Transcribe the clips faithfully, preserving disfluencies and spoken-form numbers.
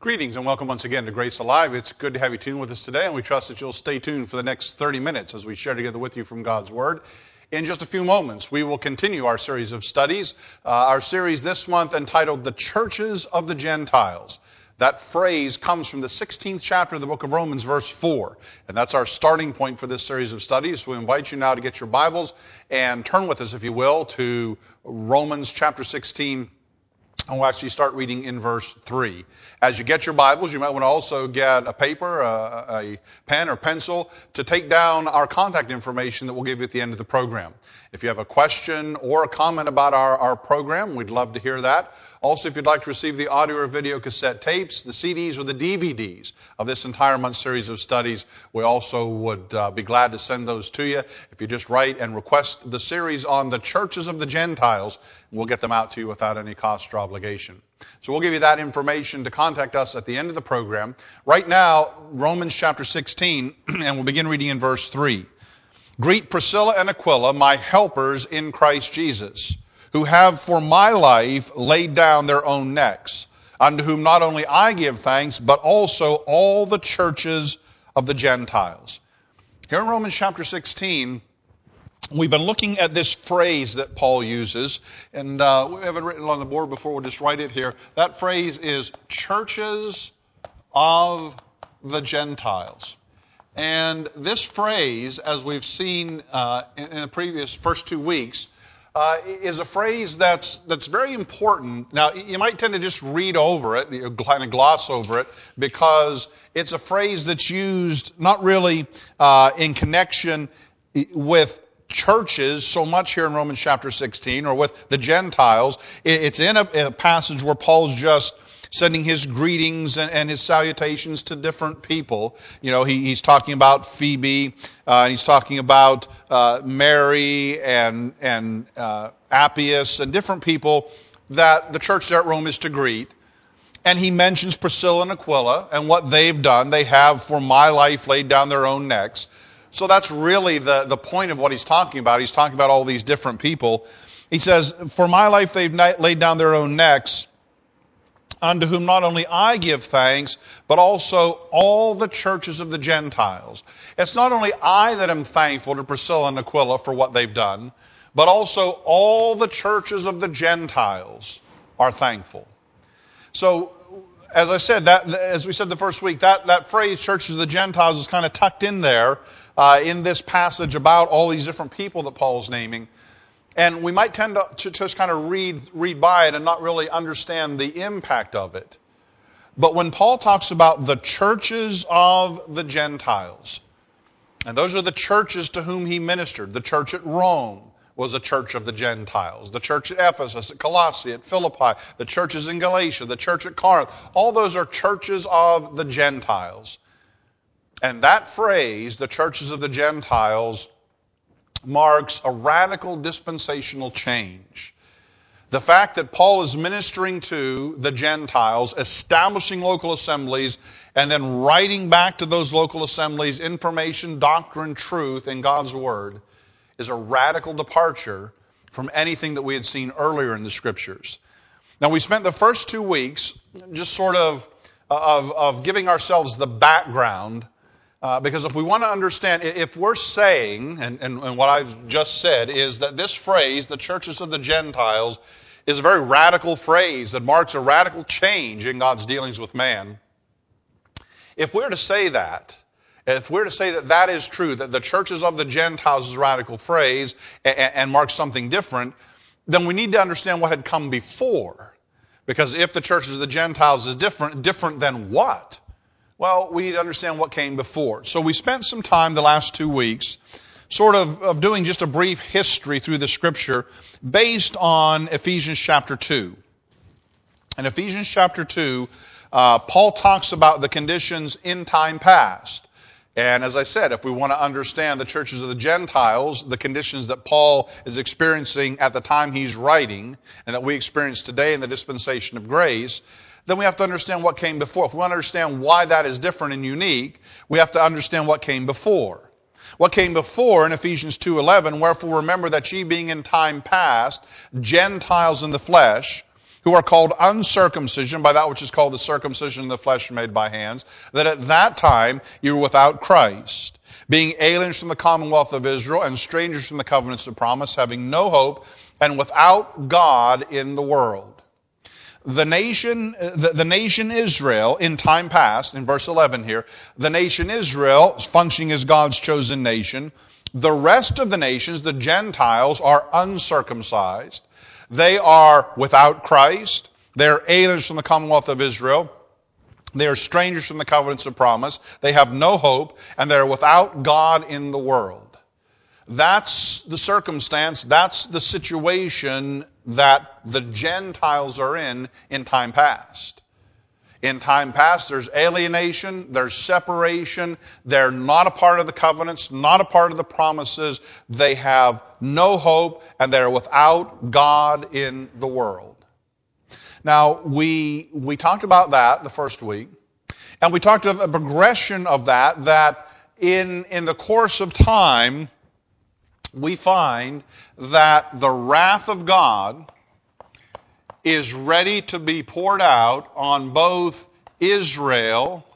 Greetings and welcome once again to Grace Alive. It's good to have you tuned with us today, and we trust that you'll stay tuned for the next thirty minutes as we share together with you from God's Word. In just a few moments, we will continue our series of studies, uh, our series this month entitled The Churches of the Gentiles. That phrase comes from the sixteenth chapter of the book of Romans, verse four, and that's our starting point for this series of studies. So we invite you now to get your Bibles and turn with us, if you will, to Romans chapter sixteen. And we'll actually start reading in verse three. As you get your Bibles, you might want to also get a paper, a, a pen or pencil to take down our contact information that we'll give you at the end of the program. If you have a question or a comment about our, our program, we'd love to hear that. Also, if you'd like to receive the audio or video cassette tapes, the C Ds or the D V Ds of this entire month series of studies, we also would uh, be glad to send those to you. If you just write and request the series on the churches of the Gentiles, we'll get them out to you without any cost or obligation. So we'll give you that information to contact us at the end of the program. Right now, Romans chapter sixteen, and we'll begin reading in verse three. Greet Priscilla and Aquila, my helpers in Christ Jesus, who have for my life laid down their own necks, unto whom not only I give thanks, but also all the churches of the Gentiles. Here in Romans chapter sixteen, we've been looking at this phrase that Paul uses, and uh, we have it written on the board before, we'll just write it here. That phrase is churches of the Gentiles. And this phrase, as we've seen uh, in, in the previous first two weeks, uh, is a phrase that's that's very important. Now, you might tend to just read over it, you kind of gloss over it, because it's a phrase that's used not really uh, in connection with churches so much here in Romans chapter sixteen, or with the Gentiles. It's in a, in a passage where Paul's just sending his greetings and, and his salutations to different people. You know, he, he's talking about Phoebe, uh, and he's talking about uh, Mary and and uh, Appius and different people that the church there at Rome is to greet. And he mentions Priscilla and Aquila and what they've done. They have for my life laid down their own necks. So that's really the, the point of what he's talking about. He's talking about all these different people. He says, for my life they've laid down their own necks, unto whom not only I give thanks, but also all the churches of the Gentiles. It's not only I that am thankful to Priscilla and Aquila for what they've done, but also all the churches of the Gentiles are thankful. So, as I said, that as we said the first week, that, that phrase, churches of the Gentiles, is kind of tucked in there uh, in this passage about all these different people that Paul's naming. And we might tend to, to just kind of read, read by it and not really understand the impact of it. But when Paul talks about the churches of the Gentiles, and those are the churches to whom he ministered. The church at Rome was a church of the Gentiles. The church at Ephesus, at Colossae, at Philippi, the churches in Galatia, the church at Corinth. All those are churches of the Gentiles. And that phrase, the churches of the Gentiles, marks a radical dispensational change. The fact that Paul is ministering to the Gentiles, establishing local assemblies, and then writing back to those local assemblies information, doctrine, truth in God's Word, is a radical departure from anything that we had seen earlier in the Scriptures. Now, we spent the first two weeks just sort of, of, of giving ourselves the background. Uh, because if we want to understand, if we're saying, and, and, and what I've just said, is that this phrase, the churches of the Gentiles, is a very radical phrase that marks a radical change in God's dealings with man. If we're to say that, if we're to say that that is true, that the churches of the Gentiles is a radical phrase and, and marks something different, then we need to understand what had come before. Because if the churches of the Gentiles is different, different than what? Well, we need to understand what came before. So we spent some time the last two weeks sort of, of doing just a brief history through the Scripture based on Ephesians chapter two. In Ephesians chapter two, uh, Paul talks about the conditions in time past. And as I said, if we want to understand the churches of the Gentiles, the conditions that Paul is experiencing at the time he's writing, and that we experience today in the dispensation of grace, then we have to understand what came before. If we want to understand why that is different and unique, we have to understand what came before. What came before in Ephesians two eleven, wherefore remember that ye being in time past, Gentiles in the flesh, who are called uncircumcision by that which is called the circumcision of the flesh made by hands, that at that time you were without Christ, being aliens from the commonwealth of Israel and strangers from the covenants of promise, having no hope and without God in the world. The nation, the, the nation Israel in time past, in verse eleven here, the nation Israel functioning as God's chosen nation. The rest of the nations, the Gentiles, are uncircumcised. They are without Christ. They're aliens from the commonwealth of Israel. They are strangers from the covenants of promise. They have no hope, and they're without God in the world. That's the circumstance, that's the situation that the Gentiles are in in time past. In time past, there's alienation, there's separation, they're not a part of the covenants, not a part of the promises, they have no hope, and they're without God in the world. Now, we, we talked about that the first week, and we talked about the progression of that, that in, in the course of time, we find that the wrath of God is ready to be poured out on both Israel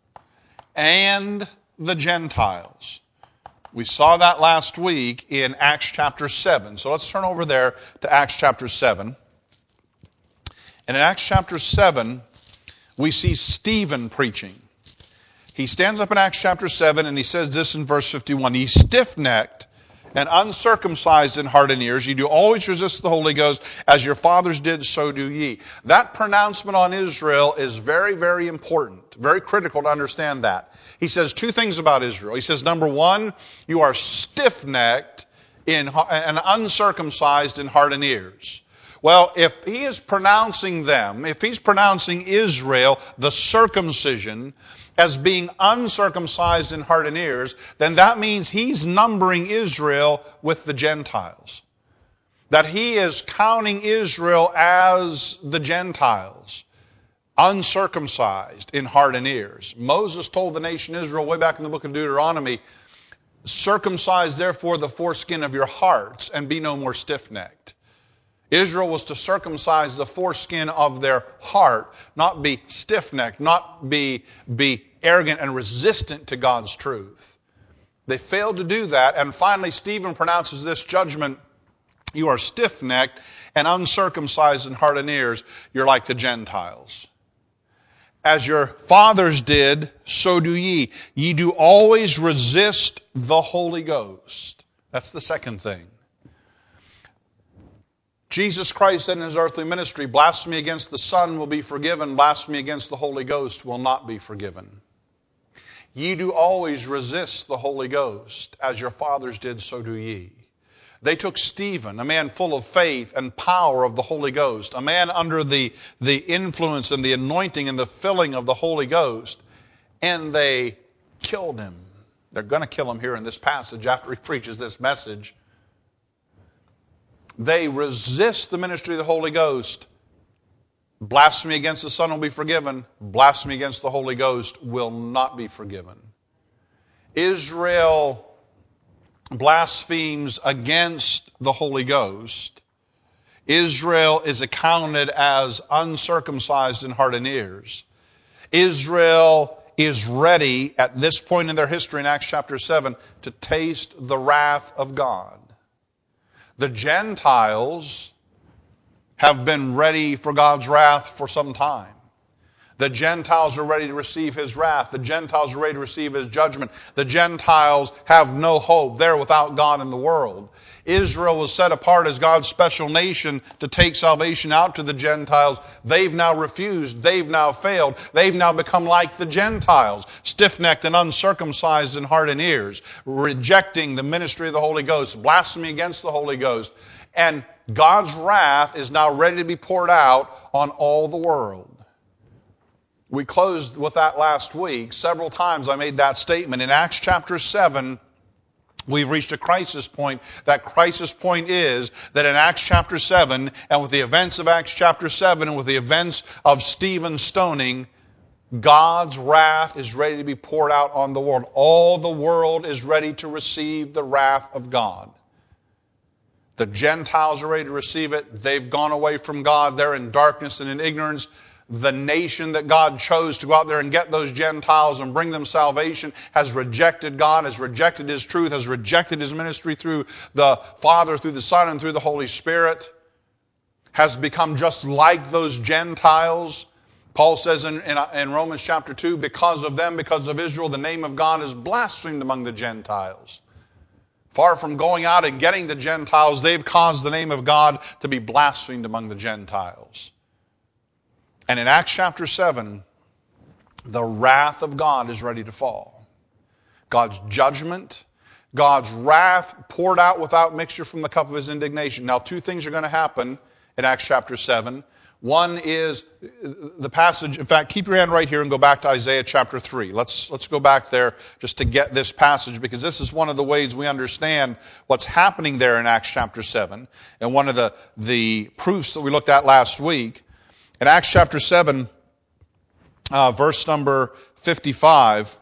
and the Gentiles. We saw that last week in Acts chapter seven. So let's turn over there to Acts chapter seven. And in Acts chapter seven, we see Stephen preaching. He stands up in Acts chapter seven and he says this in verse fifty-one. He stiff-necked and uncircumcised in heart and ears, ye do always resist the Holy Ghost, as your fathers did, so do ye. That pronouncement on Israel is very, very important, very critical to understand that. He says two things about Israel. He says, number one, you are stiff-necked in, and uncircumcised in heart and ears. Well, if he is pronouncing them, if he's pronouncing Israel, the circumcision, as being uncircumcised in heart and ears, then that means he's numbering Israel with the Gentiles. That he is counting Israel as the Gentiles, uncircumcised in heart and ears. Moses told the nation Israel way back in the book of Deuteronomy, circumcise therefore the foreskin of your hearts and be no more stiff-necked. Israel was to circumcise the foreskin of their heart, not be stiff-necked, not be, be arrogant and resistant to God's truth. They failed to do that, and finally Stephen pronounces this judgment, you are stiff-necked and uncircumcised in heart and ears, you're like the Gentiles. As your fathers did, so do ye. Ye do always resist the Holy Ghost. That's the second thing. Jesus Christ said in his earthly ministry, blasphemy against the Son will be forgiven, blasphemy against the Holy Ghost will not be forgiven. Ye do always resist the Holy Ghost, as your fathers did, so do ye. They took Stephen, a man full of faith and power of the Holy Ghost, a man under the, the influence and the anointing and the filling of the Holy Ghost, and they killed him. They're going to kill him here in this passage after he preaches this message. They resist the ministry of the Holy Ghost. Blasphemy against the Son will be forgiven. Blasphemy against the Holy Ghost will not be forgiven. Israel blasphemes against the Holy Ghost. Israel is accounted as uncircumcised in heart and ears. Israel is ready at this point in their history in Acts chapter seven to taste the wrath of God. The Gentiles have been ready for God's wrath for some time. The Gentiles are ready to receive His wrath. The Gentiles are ready to receive His judgment. The Gentiles have no hope. They're without God in the world. Israel was set apart as God's special nation to take salvation out to the Gentiles. They've now refused. They've now failed. They've now become like the Gentiles, stiff-necked and uncircumcised in heart and ears, rejecting the ministry of the Holy Ghost, blasphemy against the Holy Ghost. And God's wrath is now ready to be poured out on all the world. We closed with that last week. Several times I made that statement. In Acts chapter seven, we've reached a crisis point. That crisis point is that in Acts chapter seven, and with the events of Acts chapter seven, and with the events of Stephen's stoning, God's wrath is ready to be poured out on the world. All the world is ready to receive the wrath of God. The Gentiles are ready to receive it. They've gone away from God. They're in darkness and in ignorance. The nation that God chose to go out there and get those Gentiles and bring them salvation has rejected God, has rejected His truth, has rejected His ministry through the Father, through the Son, and through the Holy Spirit, has become just like those Gentiles. Paul says in, in, in Romans chapter two, because of them, because of Israel, the name of God is blasphemed among the Gentiles. Far from going out and getting the Gentiles, they've caused the name of God to be blasphemed among the Gentiles. And in Acts chapter seven, the wrath of God is ready to fall. God's judgment, God's wrath poured out without mixture from the cup of His indignation. Now, two things are going to happen in Acts chapter seven. One is the passage, in fact, keep your hand right here and go back to Isaiah chapter three. Let's, let's go back there just to get this passage, because this is one of the ways we understand what's happening there in Acts chapter seven. And one of the, the proofs that we looked at last week. In Acts chapter seven, uh, verse number fifty-five,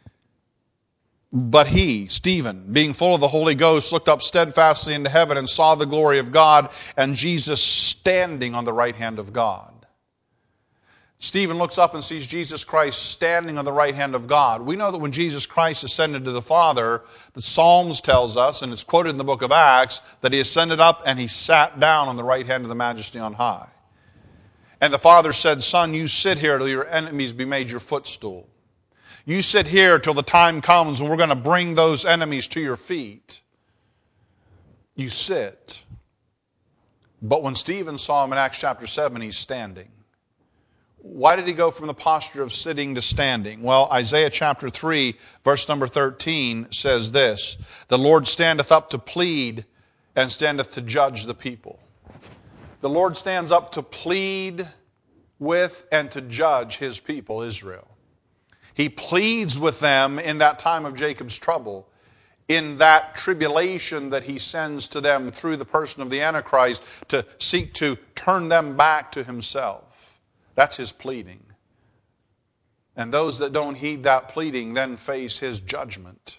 but he, Stephen, being full of the Holy Ghost, looked up steadfastly into heaven and saw the glory of God and Jesus standing on the right hand of God. Stephen looks up and sees Jesus Christ standing on the right hand of God. We know that when Jesus Christ ascended to the Father, the Psalms tells us, and it's quoted in the book of Acts, that He ascended up and He sat down on the right hand of the Majesty on high. And the Father said, Son, you sit here till your enemies be made your footstool. You sit here till the time comes when we're going to bring those enemies to your feet. You sit. But when Stephen saw Him in Acts chapter seven, He's standing. Why did he go from the posture of sitting to standing? Well, Isaiah chapter three, verse number thirteen says this, the Lord standeth up to plead and standeth to judge the people. The Lord stands up to plead with and to judge His people, Israel. He pleads with them in that time of Jacob's trouble, in that tribulation that He sends to them through the person of the Antichrist to seek to turn them back to Himself. That's His pleading. And those that don't heed that pleading then face His judgment.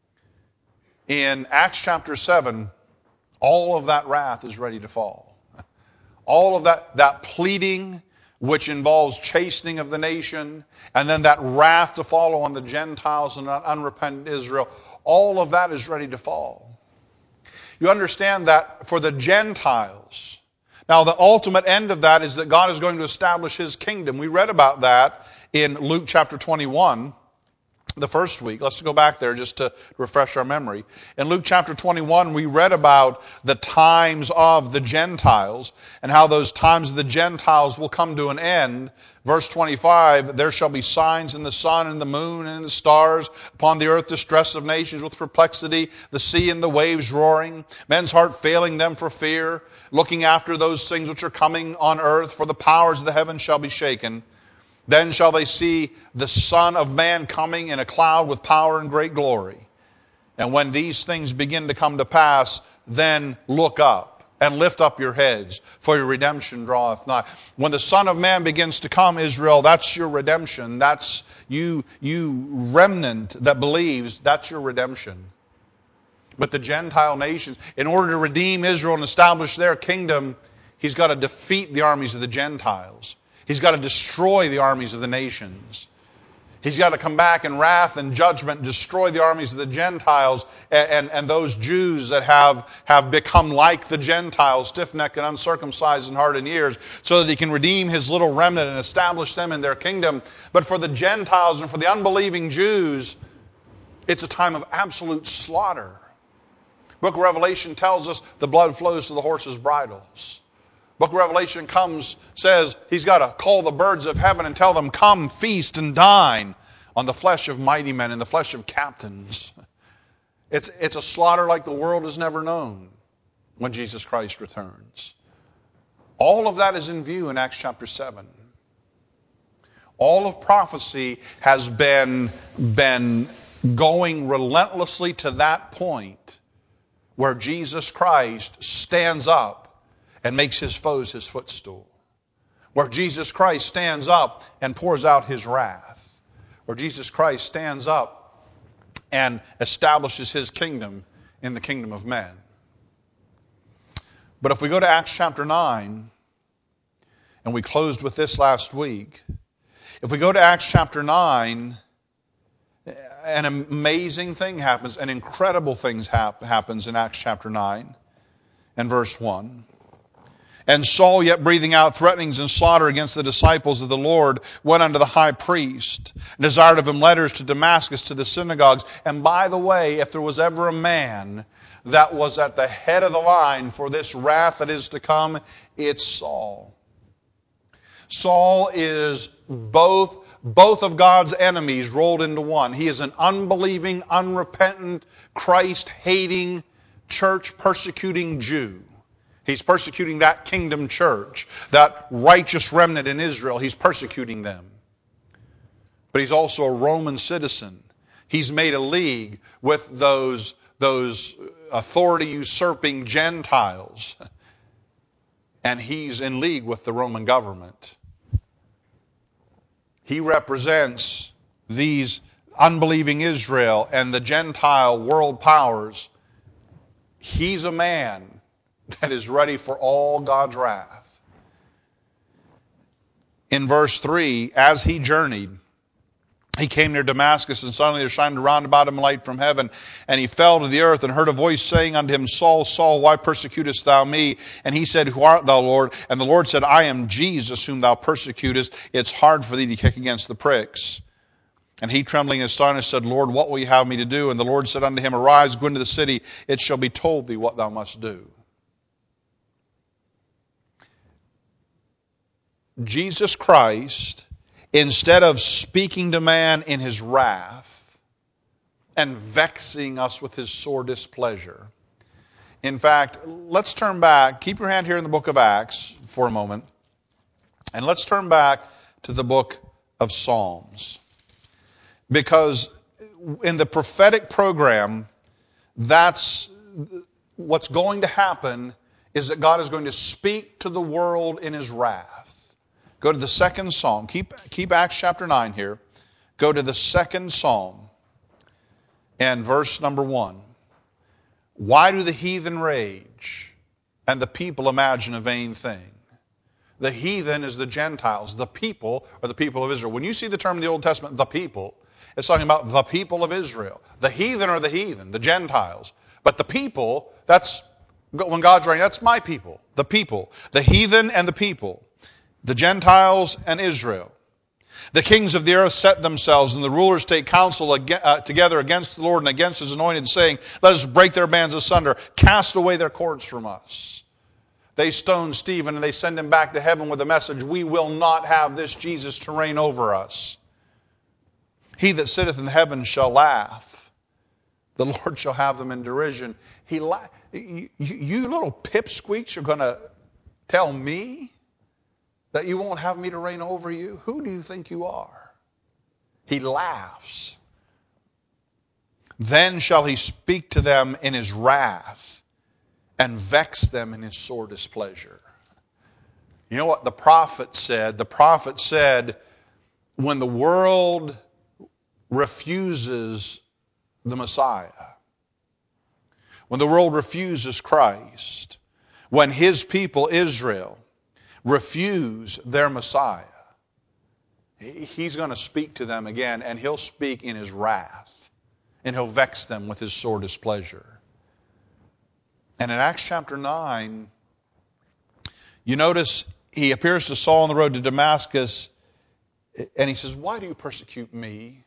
In Acts chapter seven, all of that wrath is ready to fall. All of that, that pleading, which involves chastening of the nation, and then that wrath to follow on the Gentiles and unrepentant Israel, all of that is ready to fall. You understand that for the Gentiles, now the ultimate end of that is that God is going to establish His kingdom. We read about that in Luke chapter twenty-one. The first week. Let's go back there just to refresh our memory. In Luke chapter twenty-one, we read about the times of the Gentiles and how those times of the Gentiles will come to an end. Verse twenty-five, there shall be signs in the sun and the moon and in the stars, upon the earth distress of nations with perplexity, the sea and the waves roaring, men's heart failing them for fear, looking after those things which are coming on earth, for the powers of the heavens shall be shaken. Then shall they see the Son of Man coming in a cloud with power and great glory. And when these things begin to come to pass, then look up and lift up your heads, for your redemption draweth nigh. When the Son of Man begins to come, Israel, that's your redemption. That's you, you remnant that believes, that's your redemption. But the Gentile nations, in order to redeem Israel and establish their kingdom, He's got to defeat the armies of the Gentiles. He's got to destroy the armies of the nations. He's got to come back in wrath and judgment, destroy the armies of the Gentiles and, and, and those Jews that have, have become like the Gentiles, stiff-necked and uncircumcised in heart and ears, so that He can redeem His little remnant and establish them in their kingdom. But for the Gentiles and for the unbelieving Jews, it's a time of absolute slaughter. The book of Revelation tells us the blood flows to the horses' bridles. Book of Revelation comes, says He's got to call the birds of heaven and tell them, come, feast and dine on the flesh of mighty men and the flesh of captains. It's, it's a slaughter like the world has never known when Jesus Christ returns. All of that is in view in Acts chapter seven. All of prophecy has been, been going relentlessly to that point where Jesus Christ stands up and makes His foes His footstool. Where Jesus Christ stands up and pours out His wrath. Where Jesus Christ stands up and establishes His kingdom in the kingdom of men. But if we go to Acts chapter nine, and we closed with this last week, if we go to Acts chapter nine, an amazing thing happens, an incredible thing hap- happens in Acts chapter nine and verse one. And Saul, yet breathing out threatenings and slaughter against the disciples of the Lord, went unto the high priest, and desired of him letters to Damascus to the synagogues. And by the way, if there was ever a man that was at the head of the line for this wrath that is to come, it's Saul. Saul is both, both of God's enemies rolled into one. He is an unbelieving, unrepentant, Christ-hating, church-persecuting Jew. He's persecuting that kingdom church, that righteous remnant in Israel. He's persecuting them. But he's also a Roman citizen. He's made a league with those, those authority-usurping Gentiles. And he's in league with the Roman government. He represents these unbelieving Israel and the Gentile world powers. He's a man that is ready for all God's wrath. In verse three, as he journeyed, he came near Damascus, and suddenly there shined around about him light from heaven. And he fell to the earth and heard a voice saying unto him, Saul, Saul, why persecutest thou me? And he said, Who art thou, Lord? And the Lord said, I am Jesus, whom thou persecutest. It's hard for thee to kick against the pricks. And he, trembling and astonished, said, Lord, what will you have me to do? And the Lord said unto him, Arise, go into the city. It shall be told thee what thou must do. Jesus Christ, instead of speaking to man in his wrath and vexing us with his sore displeasure. In fact, let's turn back, keep your hand here in the book of Acts for a moment, and let's turn back to the book of Psalms. Because in the prophetic program, that's what's going to happen, is that God is going to speak to the world in his wrath. Go to the second psalm. Keep, keep Acts chapter nine here. Go to the second psalm and verse number one. Why do the heathen rage and the people imagine a vain thing? The heathen is the Gentiles. The people are the people of Israel. When you see the term in the Old Testament, the people, it's talking about the people of Israel. The heathen are the heathen, the Gentiles. But the people, that's, when God's writing, that's my people, the people. The heathen and the people. The Gentiles and Israel. The kings of the earth set themselves, and the rulers take counsel together against the Lord and against his anointed, saying, Let us break their bands asunder, cast away their cords from us. They stone Stephen, and they send him back to heaven with a message, We will not have this Jesus to reign over us. He that sitteth in heaven shall laugh. The Lord shall have them in derision. He la- you, you little pipsqueaks are going to tell me that you won't have me to reign over you? Who do you think you are? He laughs. Then shall he speak to them in his wrath and vex them in his sore displeasure. You know what the prophet said? The prophet said, when the world refuses the Messiah, when the world refuses Christ, when his people, Israel, refuse their Messiah, he's going to speak to them again, and he'll speak in his wrath, and he'll vex them with his sore displeasure. And in Acts chapter nine, you notice he appears to Saul on the road to Damascus, and he says, Why do you persecute me?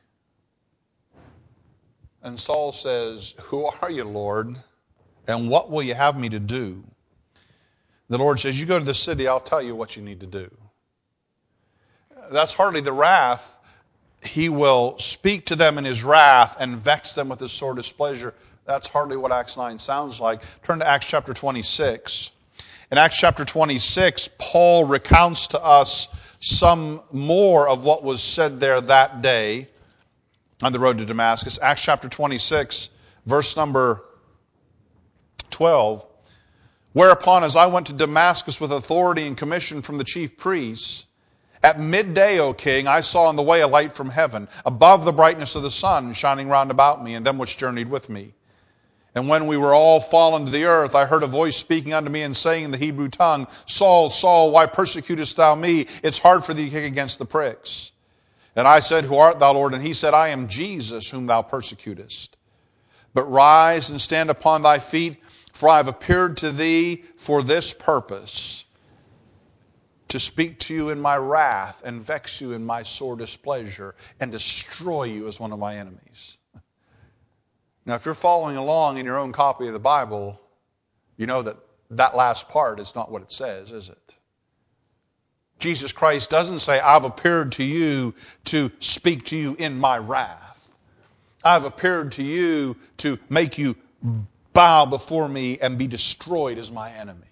And Saul says, Who are you, Lord? And what will you have me to do? The Lord says, You go to the city, I'll tell you what you need to do. That's hardly the wrath. He will speak to them in his wrath and vex them with his sore displeasure. That's hardly what Acts nine sounds like. Turn to Acts chapter twenty-six. In Acts chapter twenty-six, Paul recounts to us some more of what was said there that day on the road to Damascus. Acts chapter twenty-six, verse number twelve. Whereupon, as I went to Damascus with authority and commission from the chief priests, at midday, O king, I saw on the way a light from heaven, above the brightness of the sun, shining round about me, and them which journeyed with me. And when we were all fallen to the earth, I heard a voice speaking unto me and saying in the Hebrew tongue, Saul, Saul, why persecutest thou me? It's hard for thee to kick against the pricks. And I said, Who art thou, Lord? And he said, I am Jesus, whom thou persecutest. But rise and stand upon thy feet, for I have appeared to thee for this purpose, to speak to you in my wrath and vex you in my sore displeasure and destroy you as one of my enemies. Now, if you're following along in your own copy of the Bible, you know that that last part is not what it says, is it? Jesus Christ doesn't say, I've appeared to you to speak to you in my wrath. I've appeared to you to make you bow before me and be destroyed as my enemy.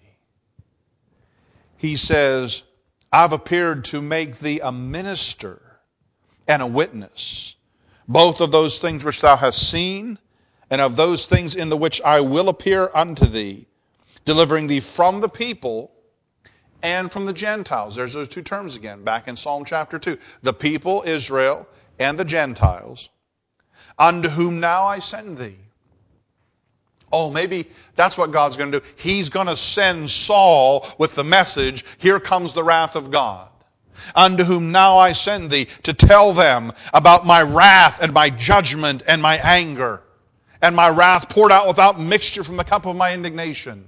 He says, I've appeared to make thee a minister and a witness, both of those things which thou hast seen, and of those things in the which I will appear unto thee, delivering thee from the people and from the Gentiles. There's those two terms again, back in Psalm chapter two. The people, Israel, and the Gentiles, unto whom now I send thee. Oh, maybe that's what God's going to do. He's going to send Saul with the message, here comes the wrath of God. Unto whom now I send thee, to tell them about my wrath and my judgment and my anger, and my wrath poured out without mixture from the cup of my indignation.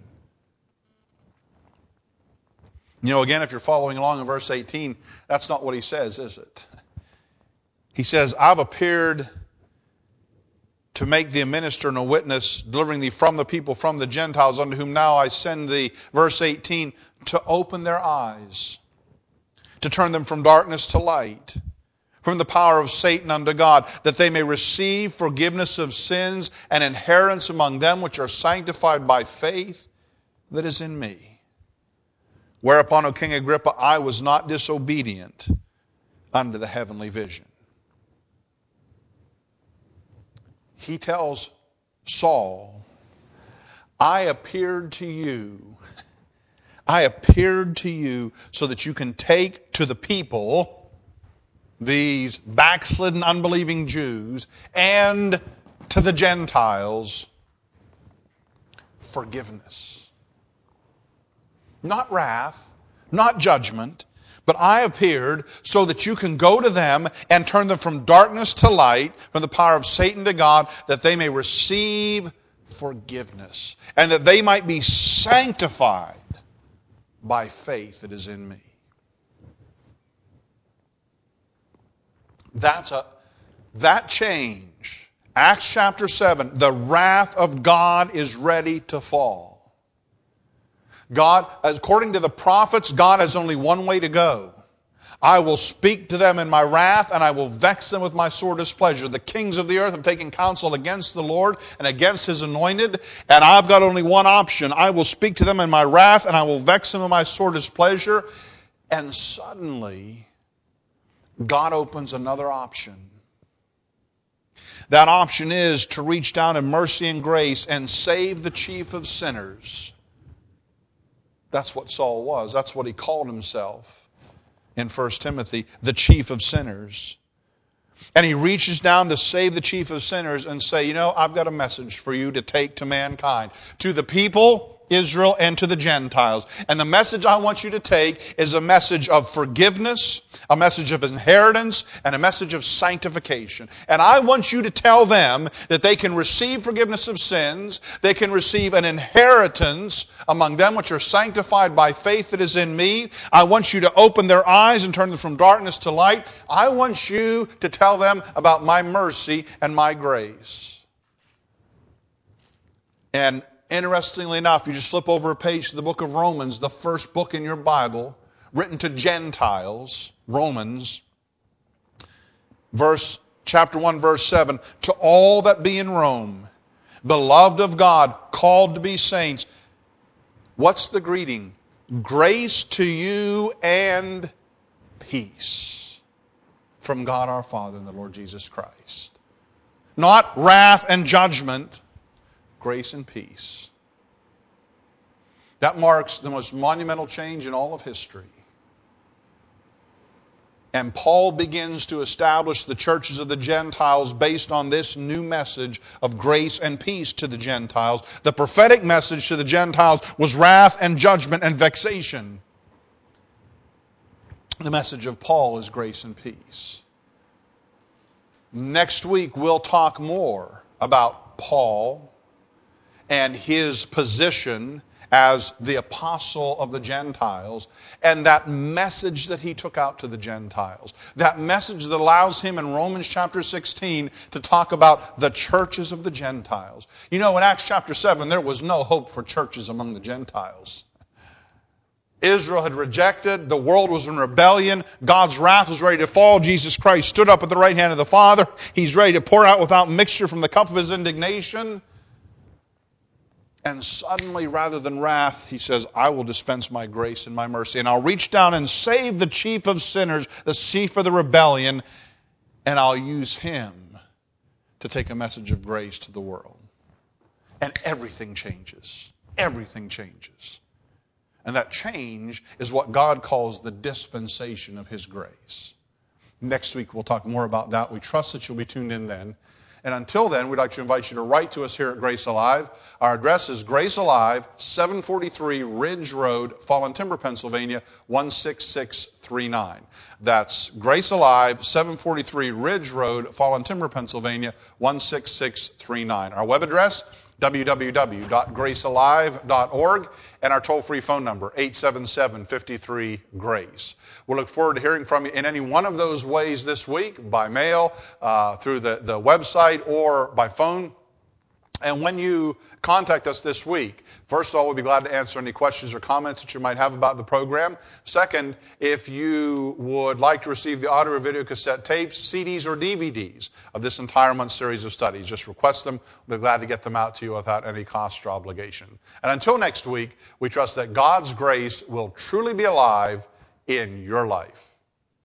You know, again, if you're following along in verse eighteen, that's not what he says, is it? He says, I've appeared to make thee a minister and a witness, delivering thee from the people, from the Gentiles, unto whom now I send thee, verse eighteen, to open their eyes, to turn them from darkness to light, from the power of Satan unto God, that they may receive forgiveness of sins and inheritance among them which are sanctified by faith that is in me. Whereupon, O King Agrippa, I was not disobedient unto the heavenly vision. He tells Saul, I appeared to you. I appeared to you so that you can take to the people, these backslidden, unbelieving Jews, and to the Gentiles, forgiveness. Not wrath, not judgment, but I appeared so that you can go to them and turn them from darkness to light, from the power of Satan to God, that they may receive forgiveness, and that they might be sanctified by faith that is in me. That's a, that change. Acts chapter seven, the wrath of God is ready to fall. God, according to the prophets, God has only one way to go. I will speak to them in my wrath, and I will vex them with my sore displeasure. The kings of the earth have taken counsel against the Lord and against His anointed, and I've got only one option. I will speak to them in my wrath, and I will vex them with my sore displeasure. And suddenly, God opens another option. That option is to reach down in mercy and grace and save the chief of sinners. That's what Saul was. That's what he called himself in First Timothy, the chief of sinners. And he reaches down to save the chief of sinners and say, you know, I've got a message for you to take to mankind, to the people, Israel, and to the Gentiles. And the message I want you to take is a message of forgiveness, a message of inheritance, and a message of sanctification. And I want you to tell them that they can receive forgiveness of sins, they can receive an inheritance among them which are sanctified by faith that is in me. I want you to open their eyes and turn them from darkness to light. I want you to tell them about my mercy and my grace. And interestingly enough, you just flip over a page to the book of Romans, the first book in your Bible, written to Gentiles, Romans, verse, chapter one, verse seven, to all that be in Rome, beloved of God, called to be saints. What's the greeting? Grace to you and peace from God our Father and the Lord Jesus Christ. Not wrath and judgment, grace and peace. That marks the most monumental change in all of history. And Paul begins to establish the churches of the Gentiles based on this new message of grace and peace to the Gentiles. The prophetic message to the Gentiles was wrath and judgment and vexation. The message of Paul is grace and peace. Next week we'll talk more about Paul and his position as the apostle of the Gentiles, and that message that he took out to the Gentiles. That message that allows him in Romans chapter sixteen to talk about the churches of the Gentiles. You know, in Acts chapter seven, there was no hope for churches among the Gentiles. Israel had rejected, the world was in rebellion, God's wrath was ready to fall, Jesus Christ stood up at the right hand of the Father, He's ready to pour out without mixture from the cup of His indignation. And suddenly, rather than wrath, he says, I will dispense my grace and my mercy, and I'll reach down and save the chief of sinners, the chief of the rebellion, and I'll use him to take a message of grace to the world. And everything changes. Everything changes. And that change is what God calls the dispensation of His grace. Next week we'll talk more about that. We trust that you'll be tuned in then. And until then, we'd like to invite you to write to us here at Grace Alive. Our address is Grace Alive, seven forty-three Ridge Road, Fallen Timber, Pennsylvania, one six six three nine. That's Grace Alive, seven forty-three Ridge Road, Fallen Timber, Pennsylvania, one six six three nine. Our web address, w w w dot grace alive dot org, and our toll-free phone number, eight seven seven, five three, GRACE. We'll look forward to hearing from you in any one of those ways this week, by mail, uh, through the, the website, or by phone. And when you contact us this week, first of all, we'll be glad to answer any questions or comments that you might have about the program. Second, if you would like to receive the audio or video cassette tapes, C Ds, or D V Ds of this entire month's series of studies, just request them. We'll be glad to get them out to you without any cost or obligation. And until next week, we trust that God's grace will truly be alive in your life.